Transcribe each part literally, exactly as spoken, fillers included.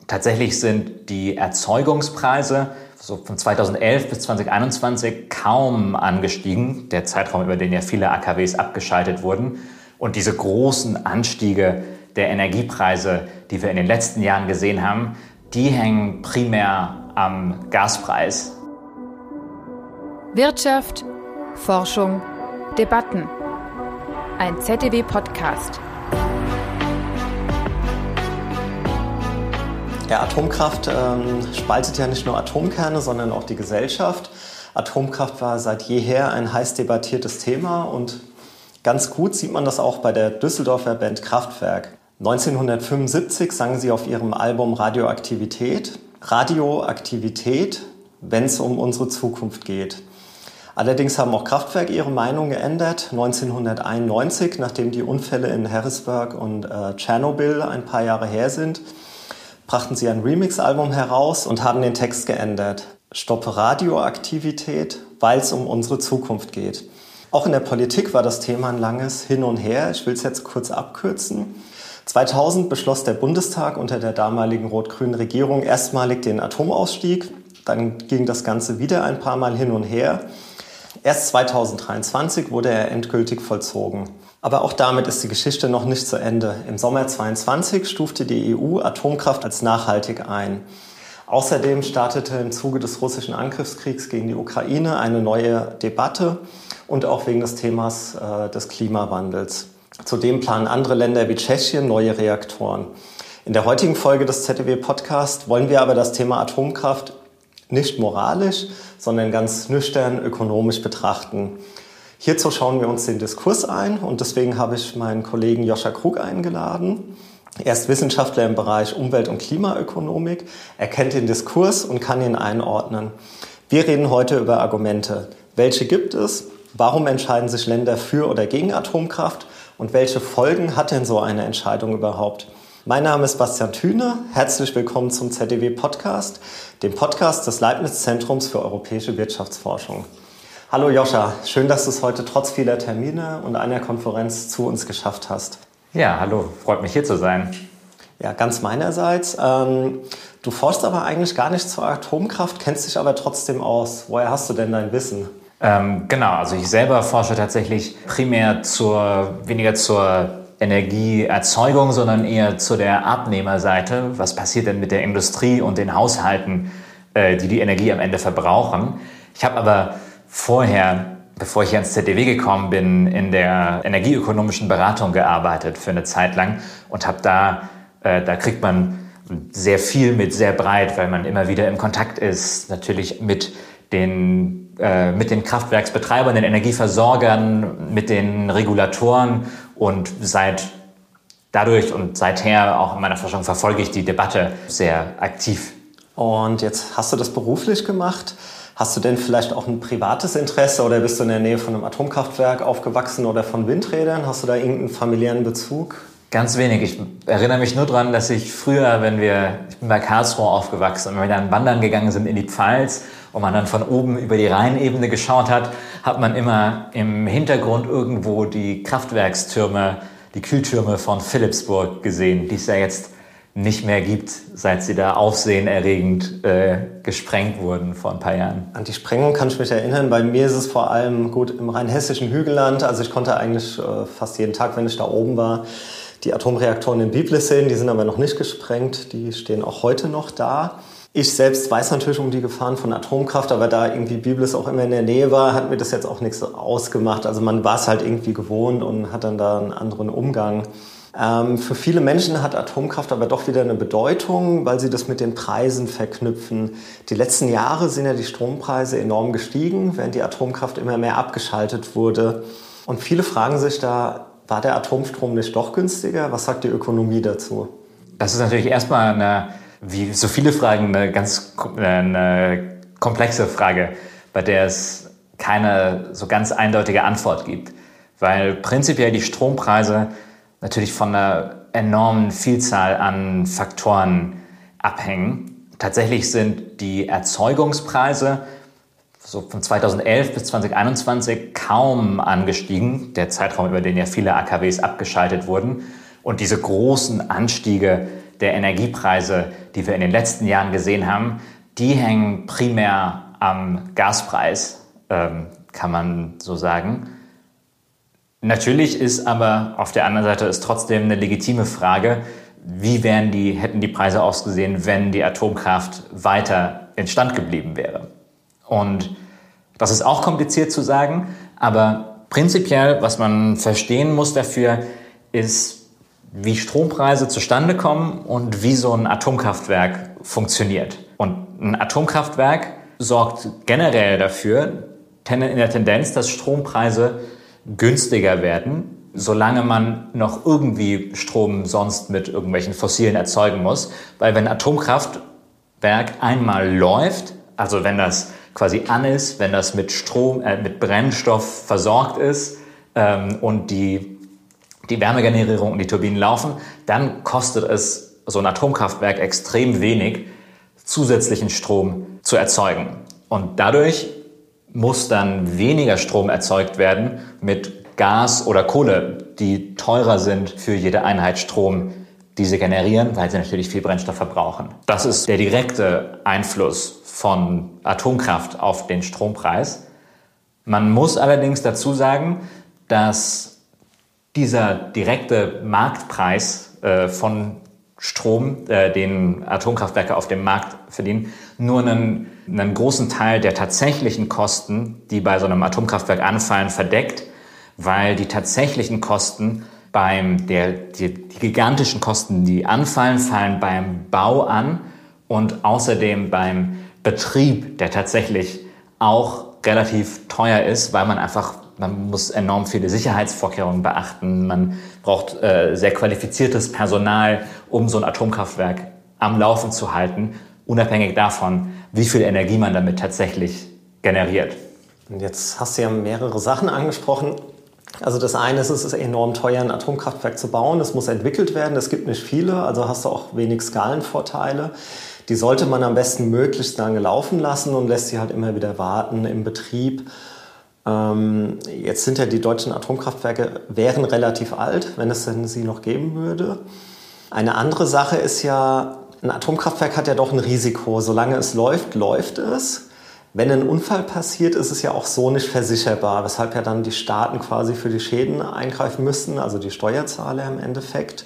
Tatsächlich sind die Erzeugungspreise so von zweitausendelf bis zweitausendeinundzwanzig kaum angestiegen, der Zeitraum, über den ja viele A K Ws abgeschaltet wurden. Und diese großen Anstiege der Energiepreise, die wir in den letzten Jahren gesehen haben, die hängen primär am Gaspreis. Wirtschaft, Forschung, Debatten. Ein Z D W-Podcast. Ja, Atomkraft ähm, spaltet ja nicht nur Atomkerne, sondern auch die Gesellschaft. Atomkraft war seit jeher ein heiß debattiertes Thema und ganz gut sieht man das auch bei der Düsseldorfer Band Kraftwerk. neunzehnhundertfünfundsiebzig sangen sie auf ihrem Album Radioaktivität. Radioaktivität, wenn es um unsere Zukunft geht. Allerdings haben auch Kraftwerk ihre Meinung geändert. neunzehnhunderteinundneunzig, nachdem die Unfälle in Harrisburg und äh, Tschernobyl ein paar Jahre her sind, brachten sie ein Remix-Album heraus und haben den Text geändert. Stoppe Radioaktivität, weil es um unsere Zukunft geht. Auch in der Politik war das Thema ein langes Hin und Her. Ich will es jetzt kurz abkürzen. zweitausend beschloss der Bundestag unter der damaligen rot-grünen Regierung erstmalig den Atomausstieg. Dann ging das Ganze wieder ein paar Mal hin und her. Erst zweitausenddreiundzwanzig wurde er endgültig vollzogen. Aber auch damit ist die Geschichte noch nicht zu Ende. Im Sommer zweitausendzweiundzwanzig stufte die E U Atomkraft als nachhaltig ein. Außerdem startete im Zuge des russischen Angriffskriegs gegen die Ukraine eine neue Debatte und auch wegen des Themas äh, des Klimawandels. Zudem planen andere Länder wie Tschechien neue Reaktoren. In der heutigen Folge des Z D W-Podcast wollen wir aber das Thema Atomkraft nicht moralisch, sondern ganz nüchtern ökonomisch betrachten. Hierzu schauen wir uns den Diskurs ein und deswegen habe ich meinen Kollegen Joscha Krug eingeladen. Er ist Wissenschaftler im Bereich Umwelt- und Klimaökonomik. Er kennt den Diskurs und kann ihn einordnen. Wir reden heute über Argumente. Welche gibt es? Warum entscheiden sich Länder für oder gegen Atomkraft? Und welche Folgen hat denn so eine Entscheidung überhaupt? Mein Name ist Bastian Thüne. Herzlich willkommen zum Z D W-Podcast, dem Podcast des Leibniz-Zentrums für europäische Wirtschaftsforschung. Hallo Joscha, schön, dass du es heute trotz vieler Termine und einer Konferenz zu uns geschafft hast. Ja, hallo, freut mich hier zu sein. Ja, ganz meinerseits. Ähm, du forschst aber eigentlich gar nicht zur Atomkraft, kennst dich aber trotzdem aus. Woher hast du denn dein Wissen? Ähm, genau, also ich selber forsche tatsächlich primär zur, weniger zur Energieerzeugung, sondern eher zu der Abnehmerseite. Was passiert denn mit der Industrie und den Haushalten, äh, die die Energie am Ende verbrauchen? Ich habe aber vorher, bevor ich hier ins Z D W gekommen bin, in der energieökonomischen Beratung gearbeitet für eine Zeit lang und habe da, äh, da kriegt man sehr viel mit, sehr breit, weil man immer wieder im Kontakt ist, natürlich mit den, äh, mit den Kraftwerksbetreibern, den Energieversorgern, mit den Regulatoren und seit dadurch und seither auch in meiner Forschung verfolge ich die Debatte sehr aktiv. Und jetzt hast du das beruflich gemacht. Hast du denn vielleicht auch ein privates Interesse oder bist du in der Nähe von einem Atomkraftwerk aufgewachsen oder von Windrädern? Hast du da irgendeinen familiären Bezug? Ganz wenig. Ich erinnere mich nur daran, dass ich früher, wenn wir, ich bin bei Karlsruhe aufgewachsen und wenn wir dann wandern gegangen sind in die Pfalz und man dann von oben über die Rheinebene geschaut hat, hat man immer im Hintergrund irgendwo die Kraftwerkstürme, die Kühltürme von Philippsburg gesehen, die es ja jetzt nicht mehr gibt, seit sie da aufsehenerregend äh, gesprengt wurden vor ein paar Jahren. An die Sprengung kann ich mich erinnern. Bei mir ist es vor allem gut im rheinhessischen Hügelland. Also ich konnte eigentlich äh, fast jeden Tag, wenn ich da oben war, die Atomreaktoren in Biblis sehen. Die sind aber noch nicht gesprengt. Die stehen auch heute noch da. Ich selbst weiß natürlich um die Gefahren von Atomkraft, aber da irgendwie Biblis auch immer in der Nähe war, hat mir das jetzt auch nichts ausgemacht. Also man war es halt irgendwie gewohnt und hat dann da einen anderen Umgang. Ähm, für viele Menschen hat Atomkraft aber doch wieder eine Bedeutung, weil sie das mit den Preisen verknüpfen. Die letzten Jahre sind ja die Strompreise enorm gestiegen, während die Atomkraft immer mehr abgeschaltet wurde. Und viele fragen sich da, war der Atomstrom nicht doch günstiger? Was sagt die Ökonomie dazu? Das ist natürlich erstmal eine, wie so viele Fragen, eine ganz eine komplexe Frage, bei der es keine so ganz eindeutige Antwort gibt. Weil prinzipiell die Strompreise natürlich von einer enormen Vielzahl an Faktoren abhängen. Tatsächlich sind die Erzeugungspreise so von zweitausendelf bis zweitausendeinundzwanzig kaum angestiegen, der Zeitraum, über den ja viele A K Ws abgeschaltet wurden. Und diese großen Anstiege der Energiepreise, die wir in den letzten Jahren gesehen haben, die hängen primär am Gaspreis, ähm, kann man so sagen. Natürlich ist aber auf der anderen Seite ist trotzdem eine legitime Frage, wie wären die, hätten die Preise ausgesehen, wenn die Atomkraft weiter instand geblieben wäre. Und das ist auch kompliziert zu sagen, aber prinzipiell, was man verstehen muss dafür, ist, wie Strompreise zustande kommen und wie so ein Atomkraftwerk funktioniert. Und ein Atomkraftwerk sorgt generell dafür, in der Tendenz, dass Strompreise günstiger werden, solange man noch irgendwie Strom sonst mit irgendwelchen Fossilen erzeugen muss. Weil wenn ein Atomkraftwerk einmal läuft, also wenn das quasi an ist, wenn das mit Strom, äh, mit Brennstoff versorgt ist ähm, und die, die Wärmegenerierung und die Turbinen laufen, dann kostet es so ein Atomkraftwerk extrem wenig, zusätzlichen Strom zu erzeugen. Und dadurch muss dann weniger Strom erzeugt werden mit Gas oder Kohle, die teurer sind für jede Einheit Strom, die sie generieren, weil sie natürlich viel Brennstoff verbrauchen. Das ist der direkte Einfluss von Atomkraft auf den Strompreis. Man muss allerdings dazu sagen, dass dieser direkte Marktpreis äh, von Strom, äh, den Atomkraftwerke auf dem Markt verdienen, nur einen, einen großen Teil der tatsächlichen Kosten, die bei so einem Atomkraftwerk anfallen, verdeckt, weil die tatsächlichen Kosten beim, der, die, die gigantischen Kosten, die anfallen, fallen beim Bau an und außerdem beim Betrieb, der tatsächlich auch relativ teuer ist, weil man einfach, man muss enorm viele Sicherheitsvorkehrungen beachten, man braucht äh, sehr qualifiziertes Personal, um so ein Atomkraftwerk am Laufen zu halten, unabhängig davon, wie viel Energie man damit tatsächlich generiert. Und jetzt hast du ja mehrere Sachen angesprochen. Also das eine ist, es ist enorm teuer, ein Atomkraftwerk zu bauen. Es muss entwickelt werden. Es gibt nicht viele, also hast du auch wenig Skalenvorteile. Die sollte man am besten möglichst lange laufen lassen und lässt sie halt immer wieder warten im Betrieb. Ähm, jetzt sind ja die deutschen Atomkraftwerke, wären relativ alt, wenn es denn sie noch geben würde. Eine andere Sache ist ja, ein Atomkraftwerk hat ja doch ein Risiko. Solange es läuft, läuft es. Wenn ein Unfall passiert, ist es ja auch so nicht versicherbar, weshalb ja dann die Staaten quasi für die Schäden eingreifen müssen, also die Steuerzahler im Endeffekt.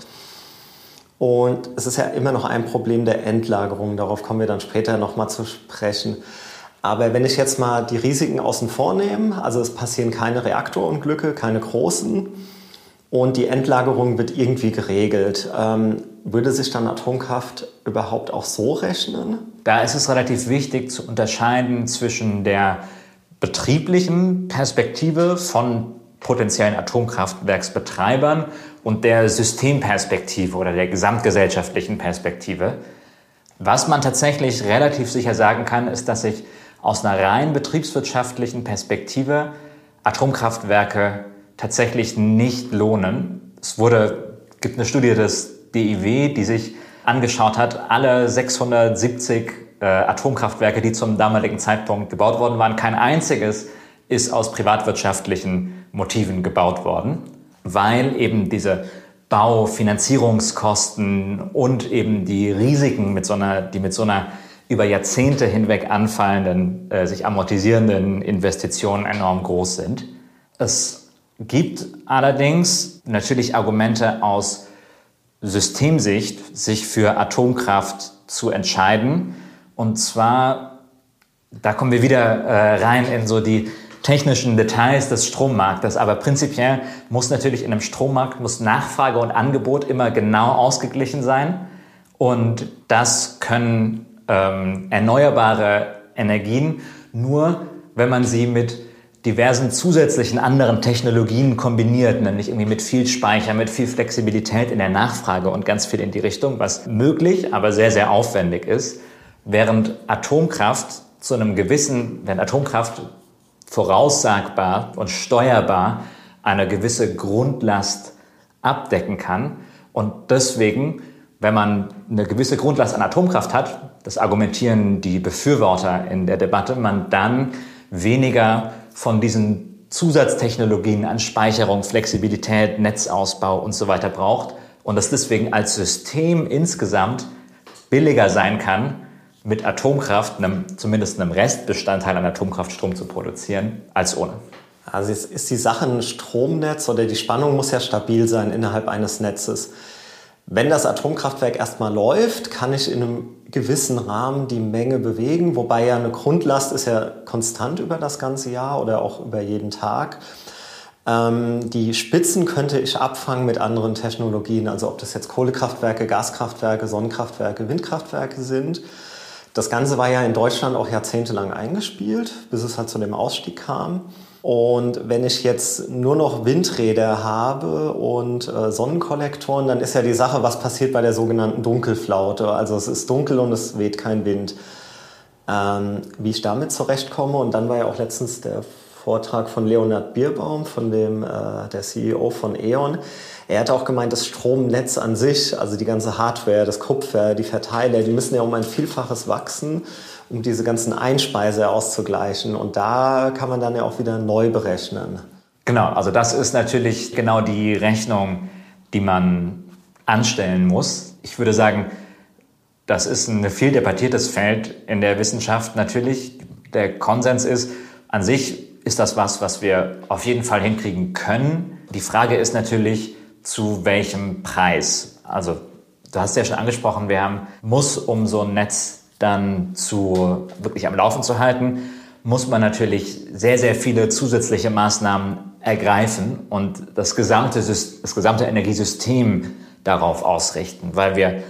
Und es ist ja immer noch ein Problem der Endlagerung, darauf kommen wir dann später nochmal zu sprechen. Aber wenn ich jetzt mal die Risiken außen vor nehme, also es passieren keine Reaktorunglücke, keine großen und die Endlagerung wird irgendwie geregelt, ähm, würde sich dann Atomkraft überhaupt auch so rechnen? Da ist es relativ wichtig zu unterscheiden zwischen der betrieblichen Perspektive von potenziellen Atomkraftwerksbetreibern und der Systemperspektive oder der gesamtgesellschaftlichen Perspektive. Was man tatsächlich relativ sicher sagen kann, ist, dass sich aus einer rein betriebswirtschaftlichen Perspektive Atomkraftwerke tatsächlich nicht lohnen. Es wurde, gibt eine Studie des D I W, die sich angeschaut hat, alle sechshundertsiebzig äh, Atomkraftwerke, die zum damaligen Zeitpunkt gebaut worden waren, kein einziges ist aus privatwirtschaftlichen Motiven gebaut worden, weil eben diese Baufinanzierungskosten und eben die Risiken, mit so einer, die mit so einer über Jahrzehnte hinweg anfallenden, äh, sich amortisierenden Investitionen enorm groß sind. Es gibt allerdings natürlich Argumente aus Systemsicht, sich für Atomkraft zu entscheiden. Und zwar, da kommen wir wieder äh, rein in so die technischen Details des Strommarktes. Aber prinzipiell muss natürlich in einem Strommarkt muss Nachfrage und Angebot immer genau ausgeglichen sein. Und das können ähm, erneuerbare Energien nur, wenn man sie mit diversen zusätzlichen anderen Technologien kombiniert, nämlich irgendwie mit viel Speicher, mit viel Flexibilität in der Nachfrage und ganz viel in die Richtung, was möglich, aber sehr, sehr aufwendig ist, während Atomkraft zu einem gewissen, wenn Atomkraft voraussagbar und steuerbar eine gewisse Grundlast abdecken kann und deswegen, wenn man eine gewisse Grundlast an Atomkraft hat, das argumentieren die Befürworter in der Debatte, man dann weniger von diesen Zusatztechnologien an Speicherung, Flexibilität, Netzausbau und so weiter braucht, und das deswegen als System insgesamt billiger sein kann, mit Atomkraft, einem, zumindest einem Restbestandteil an Atomkraft Strom zu produzieren, als ohne. Also jetzt ist die Sache ein Stromnetz oder die Spannung muss ja stabil sein innerhalb eines Netzes. Wenn das Atomkraftwerk erstmal läuft, kann ich in einem gewissen Rahmen die Menge bewegen, wobei ja eine Grundlast ist ja konstant über das ganze Jahr oder auch über jeden Tag. Ähm, die Spitzen könnte ich abfangen mit anderen Technologien, also ob das jetzt Kohlekraftwerke, Gaskraftwerke, Sonnenkraftwerke, Windkraftwerke sind. Das Ganze war ja in Deutschland auch jahrzehntelang eingespielt, bis es halt zu dem Ausstieg kam. Und wenn ich jetzt nur noch Windräder habe und äh, Sonnenkollektoren, dann ist ja die Sache, was passiert bei der sogenannten Dunkelflaute. Also es ist dunkel und es weht kein Wind. Ähm, wie ich damit zurechtkomme. Und dann war ja auch letztens der Vortrag von Leonhard Bierbaum, von dem, äh, der C E O von E.ON. Er hat auch gemeint, das Stromnetz an sich, also die ganze Hardware, das Kupfer, die Verteiler, die müssen ja um ein Vielfaches wachsen, um diese ganzen Einspeiser auszugleichen. Und da kann man dann ja auch wieder neu berechnen. Genau, also das ist natürlich genau die Rechnung, die man anstellen muss. Ich würde sagen, das ist ein viel debattiertes Feld in der Wissenschaft. Natürlich, der Konsens ist, an sich ist das was, was wir auf jeden Fall hinkriegen können. Die Frage ist natürlich, zu welchem Preis? Also, du hast ja schon angesprochen, wir haben, muss, um so ein Netz dann zu wirklich am Laufen zu halten, muss man natürlich sehr, sehr viele zusätzliche Maßnahmen ergreifen und das gesamte, das gesamte Energiesystem darauf ausrichten, weil wir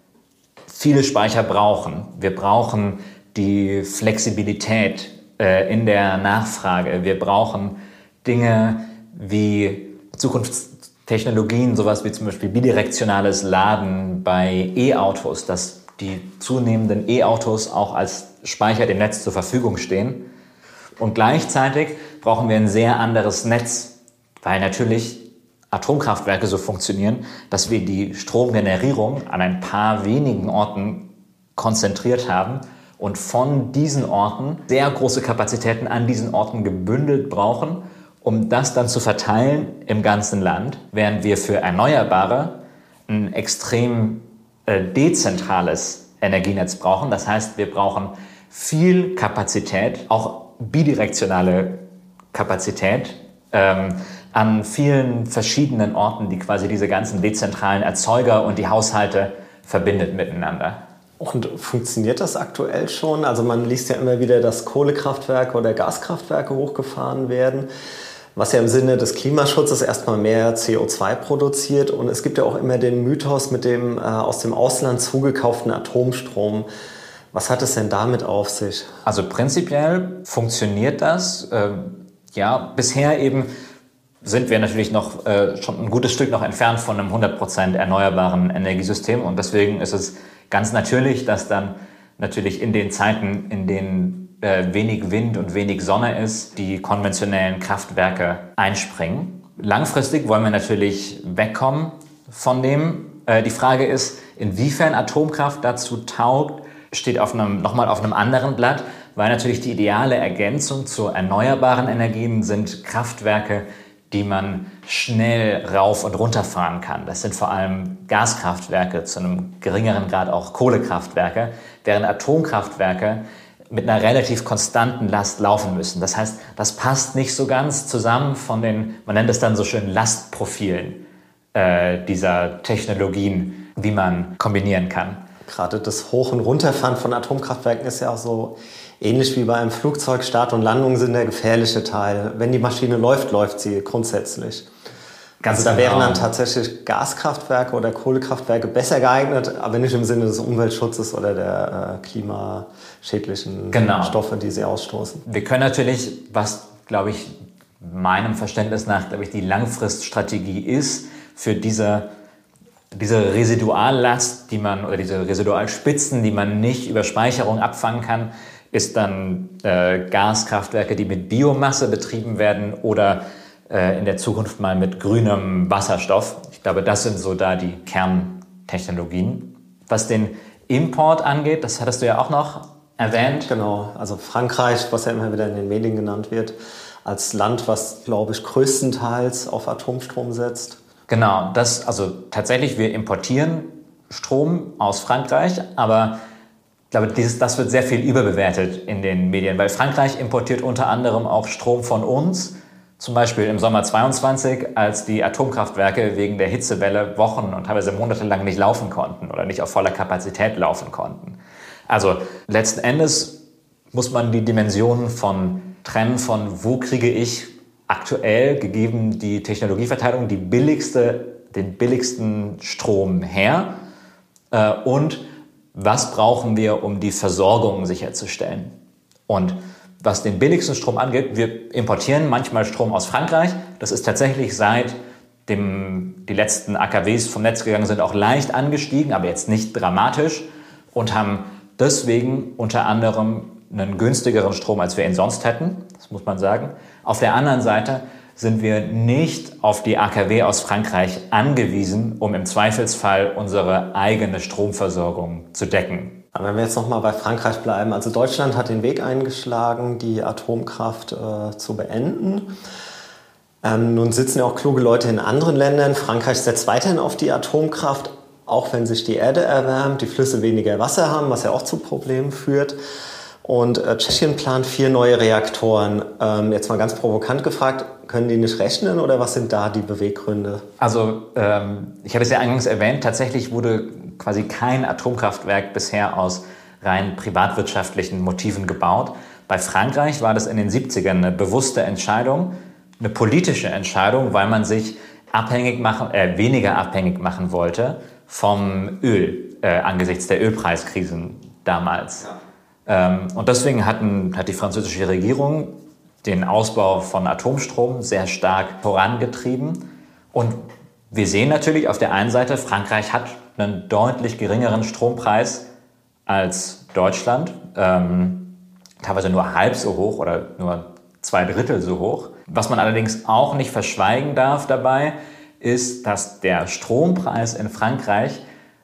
viele Speicher brauchen. Wir brauchen die Flexibilität äh, in der Nachfrage. Wir brauchen Dinge wie Zukunftstechnologien, sowas wie zum Beispiel bidirektionales Laden bei E-Autos, dass die zunehmenden E-Autos auch als Speicher dem Netz zur Verfügung stehen. Und gleichzeitig brauchen wir ein sehr anderes Netz, weil natürlich Atomkraftwerke so funktionieren, dass wir die Stromgenerierung an ein paar wenigen Orten konzentriert haben und von diesen Orten sehr große Kapazitäten an diesen Orten gebündelt brauchen, um das dann zu verteilen im ganzen Land, während wir für Erneuerbare ein extrem äh, dezentrales Energienetz brauchen. Das heißt, wir brauchen viel Kapazität, auch bidirektionale Kapazität, ähm, an vielen verschiedenen Orten, die quasi diese ganzen dezentralen Erzeuger und die Haushalte verbindet miteinander. Und funktioniert das aktuell schon? Also man liest ja immer wieder, dass Kohlekraftwerke oder Gaskraftwerke hochgefahren werden, was ja im Sinne des Klimaschutzes erstmal mehr C O zwei produziert. Und es gibt ja auch immer den Mythos mit dem äh, aus dem Ausland zugekauften Atomstrom. Was hat es denn damit auf sich? Also prinzipiell funktioniert das. Äh, ja, bisher eben sind wir natürlich noch äh, schon ein gutes Stück noch entfernt von einem hundert Prozent erneuerbaren Energiesystem. Und deswegen ist es ganz natürlich, dass dann natürlich in den Zeiten, in denen äh, wenig Wind und wenig Sonne ist, die konventionellen Kraftwerke einspringen. Langfristig wollen wir natürlich wegkommen von dem. Äh, die Frage ist, inwiefern Atomkraft dazu taugt, steht auf einem, nochmal auf einem anderen Blatt, weil natürlich die ideale Ergänzung zu erneuerbaren Energien sind Kraftwerke, die man schnell rauf und runter fahren kann. Das sind vor allem Gaskraftwerke, zu einem geringeren Grad auch Kohlekraftwerke, während Atomkraftwerke mit einer relativ konstanten Last laufen müssen. Das heißt, das passt nicht so ganz zusammen von den, man nennt es dann so schön Lastprofilen äh, dieser Technologien, wie man kombinieren kann. Gerade das Hoch- und Runterfahren von Atomkraftwerken ist ja auch so ähnlich wie bei einem Flugzeug. Start und Landung sind der gefährliche Teil. Wenn die Maschine läuft, läuft sie grundsätzlich. Ganz also da genau. Wären dann tatsächlich Gaskraftwerke oder Kohlekraftwerke besser geeignet, aber nicht im Sinne des Umweltschutzes oder der äh, klimaschädlichen genau. Stoffe, die sie ausstoßen. Wir können natürlich, was, glaube ich, meinem Verständnis nach, glaube ich, die Langfriststrategie ist, für diese, diese Residuallast, die man, oder diese Residualspitzen, die man nicht über Speicherung abfangen kann, ist dann äh, Gaskraftwerke, die mit Biomasse betrieben werden oder äh, in der Zukunft mal mit grünem Wasserstoff. Ich glaube, das sind so da die Kerntechnologien. Was den Import angeht, das hattest du ja auch noch erwähnt. Genau, also Frankreich, was ja immer wieder in den Medien genannt wird, als Land, was, glaube ich, größtenteils auf Atomstrom setzt. Genau, das, also tatsächlich, wir importieren Strom aus Frankreich, aber ich glaube, dieses, das wird sehr viel überbewertet in den Medien, weil Frankreich importiert unter anderem auch Strom von uns, zum Beispiel im Sommer zweiundzwanzig, als die Atomkraftwerke wegen der Hitzewelle Wochen und teilweise monatelang nicht laufen konnten oder nicht auf voller Kapazität laufen konnten. Also letzten Endes muss man die Dimensionen von trennen von, wo kriege ich aktuell, gegeben die Technologieverteilung, die billigste, den billigsten Strom her äh, und was brauchen wir, um die Versorgung sicherzustellen. Und was den billigsten Strom angeht, wir importieren manchmal Strom aus Frankreich. Das ist tatsächlich seit dem, die letzten A K Ws vom Netz gegangen sind, auch leicht angestiegen, aber jetzt nicht dramatisch und haben deswegen unter anderem einen günstigeren Strom, als wir ihn sonst hätten. Das muss man sagen. Auf der anderen Seite sind wir nicht auf die A K W aus Frankreich angewiesen, um im Zweifelsfall unsere eigene Stromversorgung zu decken. Aber wenn wir jetzt nochmal bei Frankreich bleiben, also Deutschland hat den Weg eingeschlagen, die Atomkraft äh, zu beenden. Ähm, nun sitzen ja auch kluge Leute in anderen Ländern. Frankreich setzt weiterhin auf die Atomkraft, auch wenn sich die Erde erwärmt, die Flüsse weniger Wasser haben, was ja auch zu Problemen führt. Und äh, Tschechien plant vier neue Reaktoren. Ähm, jetzt mal ganz provokant gefragt, können die nicht rechnen oder was sind da die Beweggründe? Also ähm, ich hatte es ja eingangs erwähnt, tatsächlich wurde quasi kein Atomkraftwerk bisher aus rein privatwirtschaftlichen Motiven gebaut. Bei Frankreich war das in den siebzigern eine bewusste Entscheidung, eine politische Entscheidung, weil man sich abhängig machen, äh, weniger abhängig machen wollte vom Öl äh, angesichts der Ölpreiskrisen damals. Ja. Ähm, und deswegen hatten, hat die französische Regierung den Ausbau von Atomstrom sehr stark vorangetrieben. Und wir sehen natürlich auf der einen Seite, Frankreich hat einen deutlich geringeren Strompreis als Deutschland, ähm, teilweise nur halb so hoch oder nur zwei Drittel so hoch. Was man allerdings auch nicht verschweigen darf dabei, ist, dass der Strompreis in Frankreich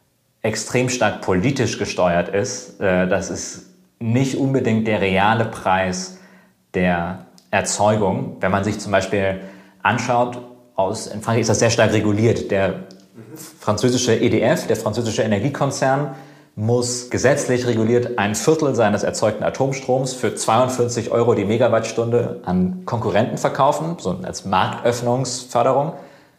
extrem stark politisch gesteuert ist. Äh, das ist nicht unbedingt der reale Preis der Erzeugung. Wenn man sich zum Beispiel anschaut, aus, in Frankreich ist das sehr stark reguliert. Der französische E D F, der französische Energiekonzern, muss gesetzlich reguliert ein Viertel seines erzeugten Atomstroms für zweiundvierzig Euro die Megawattstunde an Konkurrenten verkaufen, so als Marktöffnungsförderung.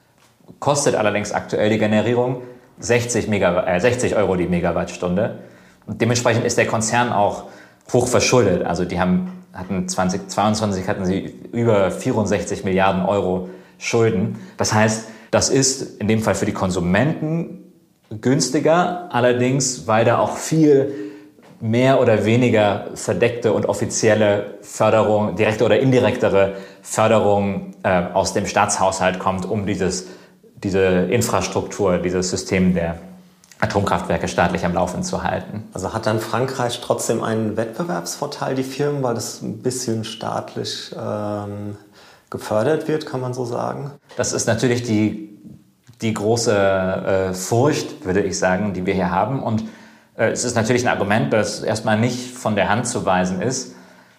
Kostet allerdings aktuell die Generierung sechzig, Megawatt, äh, sechzig Euro die Megawattstunde. Und dementsprechend ist der Konzern auch hoch verschuldet. Also die haben, hatten zweitausendzweiundzwanzig hatten sie über vierundsechzig Milliarden Euro Schulden. Das heißt, das ist in dem Fall für die Konsumenten günstiger, allerdings, weil da auch viel mehr oder weniger verdeckte und offizielle Förderung, direkte oder indirektere Förderung äh, aus dem Staatshaushalt kommt, um dieses, diese Infrastruktur, dieses System der Atomkraftwerke staatlich am Laufen zu halten. Also hat dann Frankreich trotzdem einen Wettbewerbsvorteil, die Firmen, weil das ein bisschen staatlich ähm, gefördert wird, kann man so sagen? Das ist natürlich die, die große äh, Furcht, würde ich sagen, die wir hier haben. Und äh, es ist natürlich ein Argument, das erstmal nicht von der Hand zu weisen ist.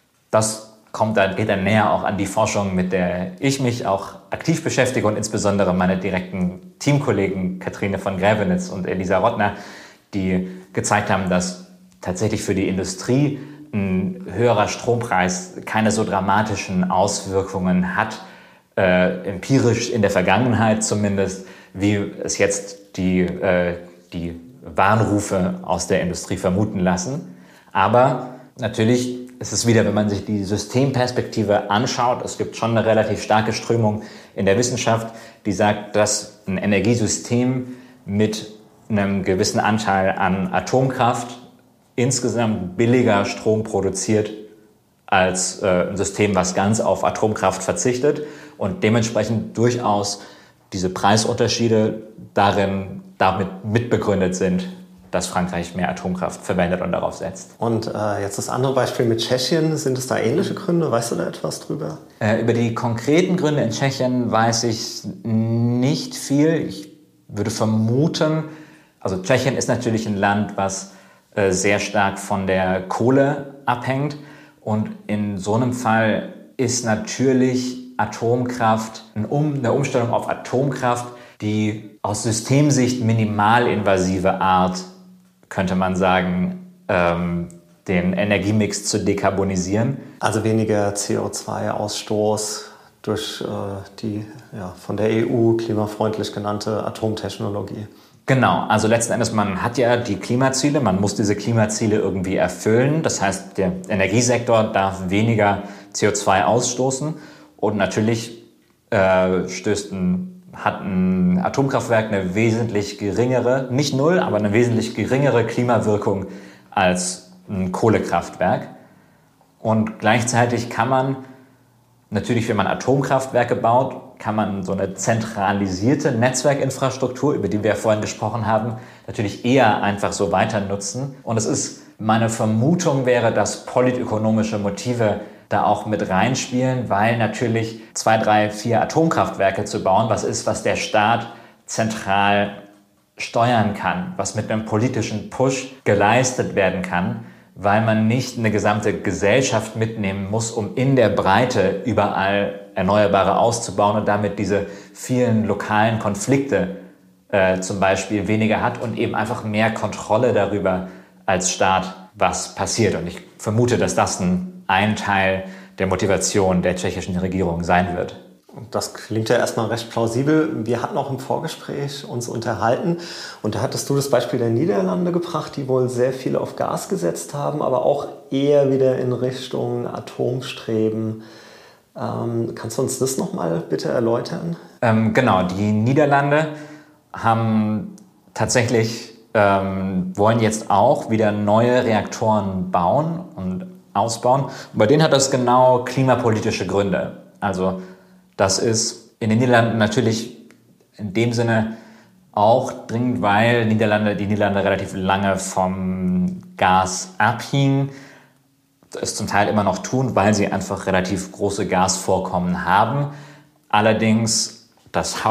Das kommt dann, geht dann näher auch an die Forschung, mit der ich mich auch aktiv beschäftige und insbesondere meine direkten Teamkollegen Katrine von Grävenitz und Elisa Rottner, die gezeigt haben, dass tatsächlich für die Industrie ein höherer Strompreis keine so dramatischen Auswirkungen hat, äh, empirisch in der Vergangenheit zumindest, wie es jetzt die, äh, die Warnrufe aus der Industrie vermuten lassen. Aber natürlich ist es wieder, wenn man sich die Systemperspektive anschaut, es gibt schon eine relativ starke Strömung in der Wissenschaft, die sagt, dass ein Energiesystem mit einem gewissen Anteil an Atomkraft insgesamt billiger Strom produziert als äh, ein System, was ganz auf Atomkraft verzichtet und dementsprechend durchaus diese Preisunterschiede darin damit mitbegründet sind, dass Frankreich mehr Atomkraft verwendet und darauf setzt. Und äh, jetzt das andere Beispiel mit Tschechien. Sind es da ähnliche Gründe? Weißt du da etwas drüber? Äh, über die konkreten Gründe in Tschechien weiß ich nicht viel. Ich würde vermuten, also Tschechien ist natürlich ein Land, was äh, sehr stark von der Kohle abhängt. Und in so einem Fall ist natürlich Atomkraft, eine Umstellung auf Atomkraft die aus Systemsicht minimalinvasive Art, könnte man sagen, ähm, den Energiemix zu dekarbonisieren. Also weniger C O zwei Ausstoß durch äh, die ja, von der E U klimafreundlich genannte Atomtechnologie. Genau, also letzten Endes, man hat ja die Klimaziele, man muss diese Klimaziele irgendwie erfüllen. Das heißt, der Energiesektor darf weniger C O zwei ausstoßen und natürlich äh, stößt ein, hat ein Atomkraftwerk eine wesentlich geringere, nicht null, aber eine wesentlich geringere Klimawirkung als ein Kohlekraftwerk. Und gleichzeitig kann man natürlich, wenn man Atomkraftwerke baut, kann man so eine zentralisierte Netzwerkinfrastruktur, über die wir vorhin gesprochen haben, natürlich eher einfach so weiter nutzen. Und es ist, meine Vermutung wäre, dass politökonomische Motive da auch mit reinspielen, weil natürlich zwei, drei, vier Atomkraftwerke zu bauen, was ist, was der Staat zentral steuern kann, was mit einem politischen Push geleistet werden kann, weil man nicht eine gesamte Gesellschaft mitnehmen muss, um in der Breite überall Erneuerbare auszubauen und damit diese vielen lokalen Konflikte äh, zum Beispiel weniger hat und eben einfach mehr Kontrolle darüber als Staat, was passiert. Und ich vermute, dass das ein, ein Teil der Motivation der tschechischen Regierung sein wird. Das klingt ja erstmal recht plausibel. Wir hatten auch im Vorgespräch uns unterhalten und da hattest du das Beispiel der Niederlande gebracht, die wohl sehr viel auf Gas gesetzt haben, aber auch eher wieder in Richtung Atom streben. Ähm, kannst du uns das nochmal bitte erläutern? Ähm, genau, die Niederlande haben tatsächlich, ähm, wollen jetzt auch wieder neue Reaktoren bauen und ausbauen. Und bei denen hat das genau klimapolitische Gründe. Also das ist in den Niederlanden natürlich in dem Sinne auch dringend, weil Niederlande, die Niederlande relativ lange vom Gas abhingen, es zum Teil immer noch tun, weil sie einfach relativ große Gasvorkommen haben. Allerdings das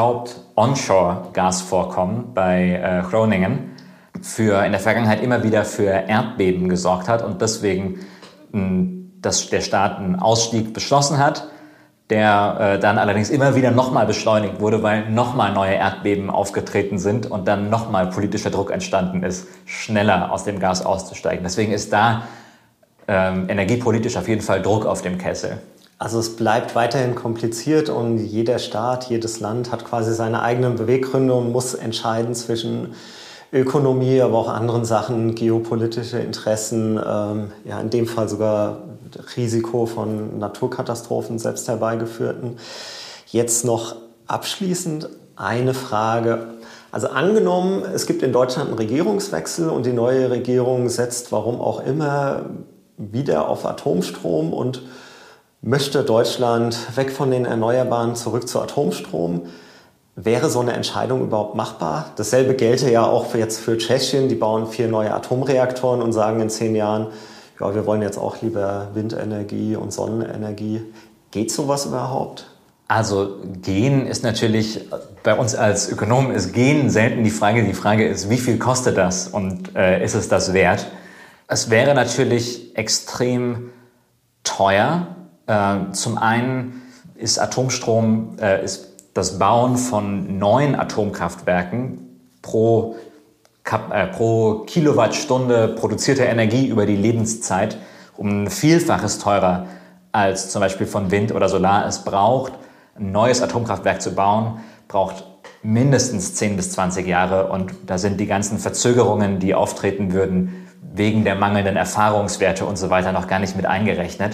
Haupt-Onshore-Gasvorkommen bei äh, Groningen für in der Vergangenheit immer wieder für Erdbeben gesorgt hat und deswegen mh, dass der Staat einen Ausstieg beschlossen hat, der äh, dann allerdings immer wieder nochmal beschleunigt wurde, weil nochmal neue Erdbeben aufgetreten sind und dann nochmal politischer Druck entstanden ist, schneller aus dem Gas auszusteigen. Deswegen ist da ähm, energiepolitisch auf jeden Fall Druck auf dem Kessel. Also es bleibt weiterhin kompliziert und jeder Staat, jedes Land hat quasi seine eigenen Beweggründe und muss entscheiden zwischen Ökonomie, aber auch anderen Sachen, geopolitische Interessen, ähm, ja in dem Fall sogar Risiko von Naturkatastrophen selbst herbeigeführten. Jetzt noch abschließend eine Frage. Also angenommen, es gibt in Deutschland einen Regierungswechsel und die neue Regierung setzt, warum auch immer, wieder auf Atomstrom und möchte Deutschland weg von den Erneuerbaren zurück zu Atomstrom. Wäre so eine Entscheidung überhaupt machbar? Dasselbe gelte ja auch für jetzt für Tschechien. Die bauen vier neue Atomreaktoren und sagen in zehn Jahren, ja, wir wollen jetzt auch lieber Windenergie und Sonnenenergie. Geht sowas überhaupt? Also gehen ist natürlich, bei uns als Ökonomen ist gehen selten die Frage. Die Frage ist, wie viel kostet das und äh, ist es das wert? Es wäre natürlich extrem teuer. Äh, zum einen ist Atomstrom, äh, ist das Bauen von neuen Atomkraftwerken pro, äh, pro Kilowattstunde produzierte Energie über die Lebenszeit um ein Vielfaches teurer als zum Beispiel von Wind oder Solar es braucht. Ein neues Atomkraftwerk zu bauen, braucht mindestens zehn bis zwanzig Jahre und da sind die ganzen Verzögerungen, die auftreten würden, wegen der mangelnden Erfahrungswerte und so weiter noch gar nicht mit eingerechnet.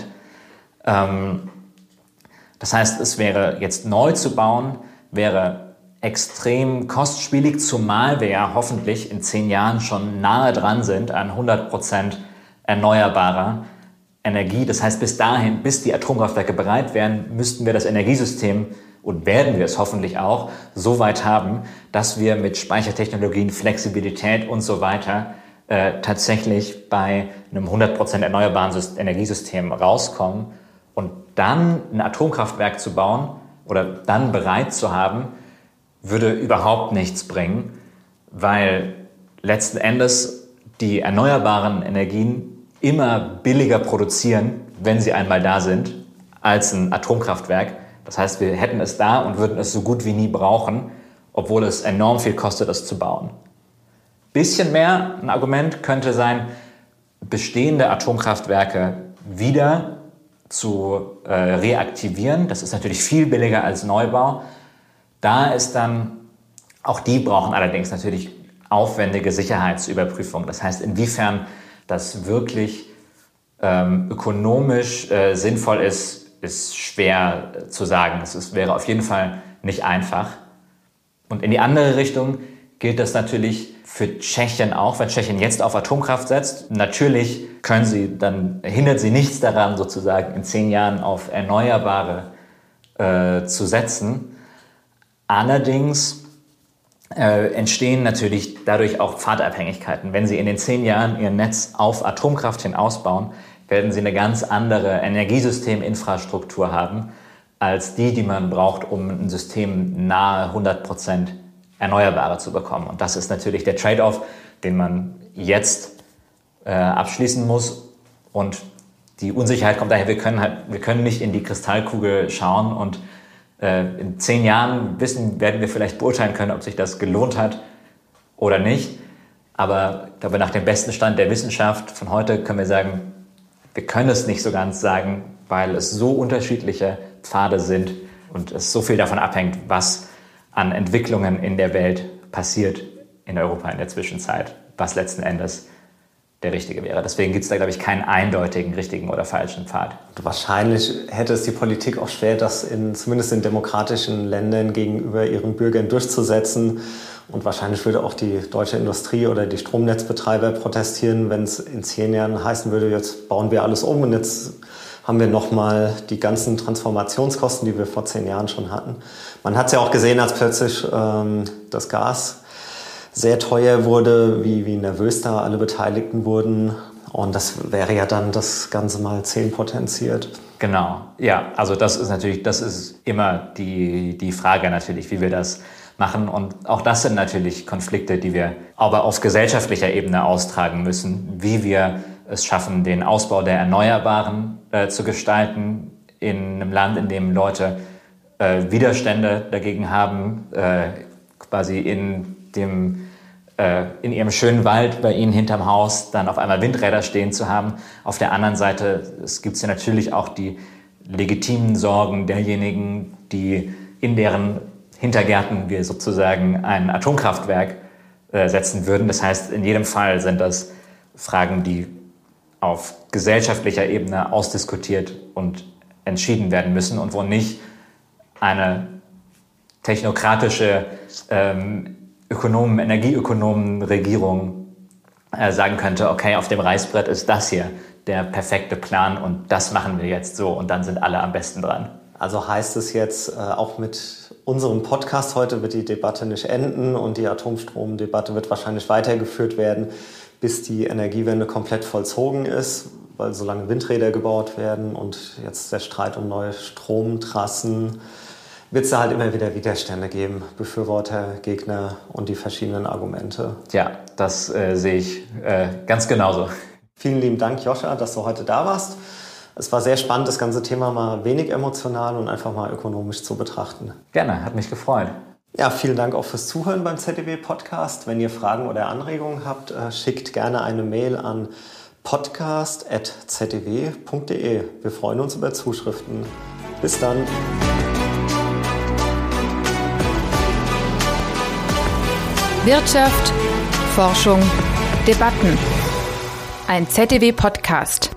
Ähm, Das heißt, es wäre jetzt neu zu bauen, wäre extrem kostspielig, zumal wir ja hoffentlich in zehn Jahren schon nahe dran sind an hundert Prozent erneuerbarer Energie. Das heißt, bis dahin, bis die Atomkraftwerke bereit wären, müssten wir das Energiesystem, und werden wir es hoffentlich auch, so weit haben, dass wir mit Speichertechnologien, Flexibilität und so weiter äh, tatsächlich bei einem hundert Prozent erneuerbaren Energiesystem rauskommen. Und dann ein Atomkraftwerk zu bauen oder dann bereit zu haben, würde überhaupt nichts bringen, weil letzten Endes die erneuerbaren Energien immer billiger produzieren, wenn sie einmal da sind, als ein Atomkraftwerk. Das heißt, wir hätten es da und würden es so gut wie nie brauchen. obwohl es enorm viel kostet, es zu bauen. Bisschen mehr ein Argument könnte sein, bestehende Atomkraftwerke wieder zu äh, reaktivieren. Das ist natürlich viel billiger als Neubau. Da ist dann, auch die brauchen allerdings natürlich aufwendige Sicherheitsüberprüfung. Das heißt, inwiefern das wirklich ähm, ökonomisch äh, sinnvoll ist, ist schwer äh, zu sagen. Es ist, wäre auf jeden Fall nicht einfach. Und in die andere Richtung gilt das natürlich für Tschechien auch, wenn Tschechien jetzt auf Atomkraft setzt. Natürlich können sie, dann hindert sie nichts daran, sozusagen in zehn Jahren auf Erneuerbare äh, zu setzen. Allerdings äh, entstehen natürlich dadurch auch Pfadabhängigkeiten. Wenn sie in den zehn Jahren ihr Netz auf Atomkraft hin ausbauen, werden sie eine ganz andere Energiesysteminfrastruktur haben, als die, die man braucht, um ein System nahe hundert Prozent Erneuerbare zu bekommen. Und das ist natürlich der Trade-off, den man jetzt äh, abschließen muss. Und die Unsicherheit kommt daher, wir können, halt, wir können nicht in die Kristallkugel schauen und äh, in zehn Jahren wissen, werden wir vielleicht beurteilen können, ob sich das gelohnt hat oder nicht. Aber ich glaube, nach dem besten Stand der Wissenschaft von heute können wir sagen, wir können es nicht so ganz sagen, weil es so unterschiedliche Pfade sind und es so viel davon abhängt, was an Entwicklungen in der Welt passiert in Europa in der Zwischenzeit, was letzten Endes der richtige wäre. Deswegen gibt es da, glaube ich, keinen eindeutigen richtigen oder falschen Pfad. Wahrscheinlich hätte es die Politik auch schwer, das in, zumindest in demokratischen Ländern gegenüber ihren Bürgern durchzusetzen. Und wahrscheinlich würde auch die deutsche Industrie oder die Stromnetzbetreiber protestieren, wenn es in zehn Jahren heißen würde, jetzt bauen wir alles um und jetzt haben wir nochmal die ganzen Transformationskosten, die wir vor zehn Jahren schon hatten. Man hat es ja auch gesehen, als plötzlich ähm, das Gas sehr teuer wurde, wie, wie nervös da alle Beteiligten wurden. Und das wäre ja dann das Ganze mal zehn potenziert. Genau, ja, also das ist natürlich, das ist immer die, die Frage natürlich, wie wir das machen. Und auch das sind natürlich Konflikte, die wir aber auf gesellschaftlicher Ebene austragen müssen, wie wir es schaffen, den Ausbau der Erneuerbaren äh, zu gestalten in einem Land, in dem Leute äh, Widerstände dagegen haben, äh, quasi in dem äh, in ihrem schönen Wald bei ihnen hinterm Haus dann auf einmal Windräder stehen zu haben. Auf der anderen Seite gibt es ja natürlich auch die legitimen Sorgen derjenigen, die in deren Hintergärten wir sozusagen ein Atomkraftwerk äh, setzen würden. Das heißt, in jedem Fall sind das Fragen, die auf gesellschaftlicher Ebene ausdiskutiert und entschieden werden müssen und wo nicht eine technokratische ähm, Ökonomen, Energieökonomen-Regierung äh, sagen könnte, okay, auf dem Reißbrett ist das hier der perfekte Plan und das machen wir jetzt so und dann sind alle am besten dran. Also heißt es jetzt, äh, auch mit unserem Podcast heute wird die Debatte nicht enden und die Atomstromdebatte wird wahrscheinlich weitergeführt werden, bis die Energiewende komplett vollzogen ist, weil solange Windräder gebaut werden und jetzt der Streit um neue Stromtrassen, wird es da halt immer wieder Widerstände geben, Befürworter, Gegner und die verschiedenen Argumente. Ja, das äh, sehe ich äh, ganz genauso. Vielen lieben Dank, Joscha, dass du heute da warst. Es war sehr spannend, das ganze Thema mal wenig emotional und einfach mal ökonomisch zu betrachten. Gerne, hat mich gefreut. Ja, vielen Dank auch fürs Zuhören beim Z D W-Podcast. Wenn ihr Fragen oder Anregungen habt, schickt gerne eine Mail an podcast at z d w punkt d e. Wir freuen uns über Zuschriften. Bis dann. Wirtschaft, Forschung, Debatten. Ein Z D W-Podcast.